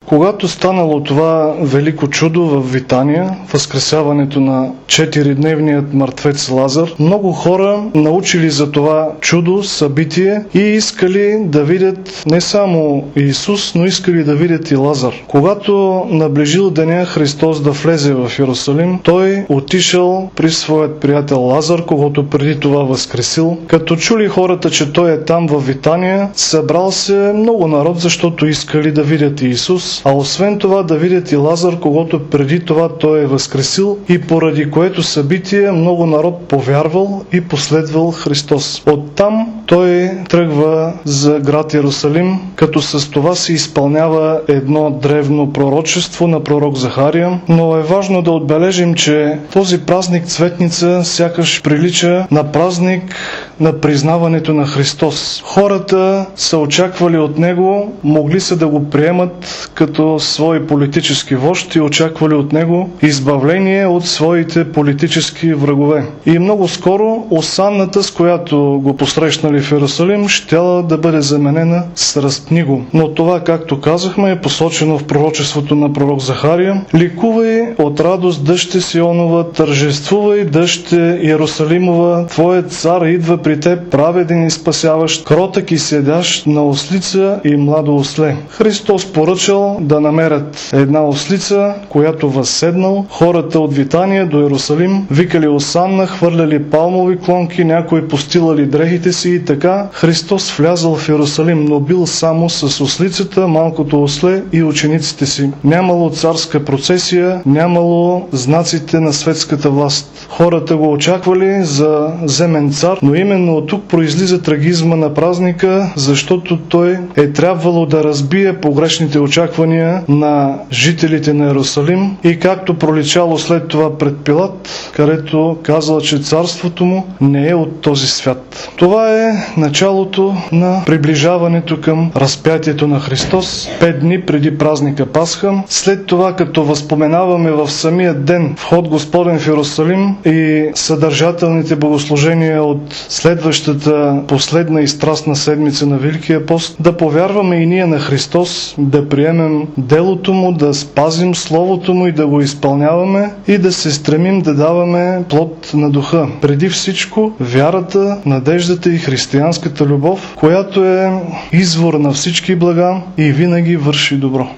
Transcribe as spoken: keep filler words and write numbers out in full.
Когато станало това велико чудо в Витания, възкресяването на четиридневният мъртвец Лазар, много хора научили за това чудо, събитие и искали да видят не само Исус, но искали да видят и Лазар. Когато наближил деня Христос да влезе в Йерусалим, той отишъл при своят приятел Лазар, когото преди това възкресил. Като чули хората, че той е там в Витания, събрал се много народ, защото искали да видят и Исус, а освен това да видят и Лазар, когото преди това той е възкресил, и поради което събитие много народ повярвал и последвал Христос. Оттам той тръгва за град Йерусалим, като с това се изпълнява едно древно пророчество на пророк Захария, но е важно да отбележим, че този празник Цветница сякаш прилича на празник на признаването на Христос. Хората са очаквали от него, могли са да го приемат като свой политически вожд и очаквали от него избавление от своите политически врагове. И много скоро осанната, с която го посрещнали в Йерусалим, щяла да бъде заменена с разпни-го. Но това, както казахме, е посочено в пророчеството на пророк Захария. Ликувай от радост, дъще Сионова, тържествувай, дъще Йерусалимова, твоят цар идва при теб, праведен и спасяващ, кротък и седящ на ослица и младо осле. Христос поръчал да намерят една ослица, която възседнал. Хората от Витания до Йерусалим викали осанна, хвърляли палмови клонки, някои постилали дрехите си и така Христос влязал в Йерусалим, но бил само с ослицата, малкото осле и учениците си. Нямало царска процесия, нямало знаците на светската власт. Хората го очаквали за земен цар, но именно от тук произлиза трагизма на празника, защото той е трябвало да разбие погрешните очаквания на жителите на Йерусалим и както проличало след това пред Пилат, където казал, че царството му не е от този свят. Това е началото на приближаването към разпятието на Христос, пет дни преди празника Пасха. След това, като възпоменаваме в самия ден вход Господен в Йерусалим и съдържателните богослужения от следващата последна и страстна седмица на Великия пост, да повярваме и ние на Христос, да приемем делото му, да спазим словото му и да го изпълняваме и да се стремим да даваме плод на духа. Преди всичко вярата, надеждата и християнската любов, която е извор на всички блага и винаги върши добро.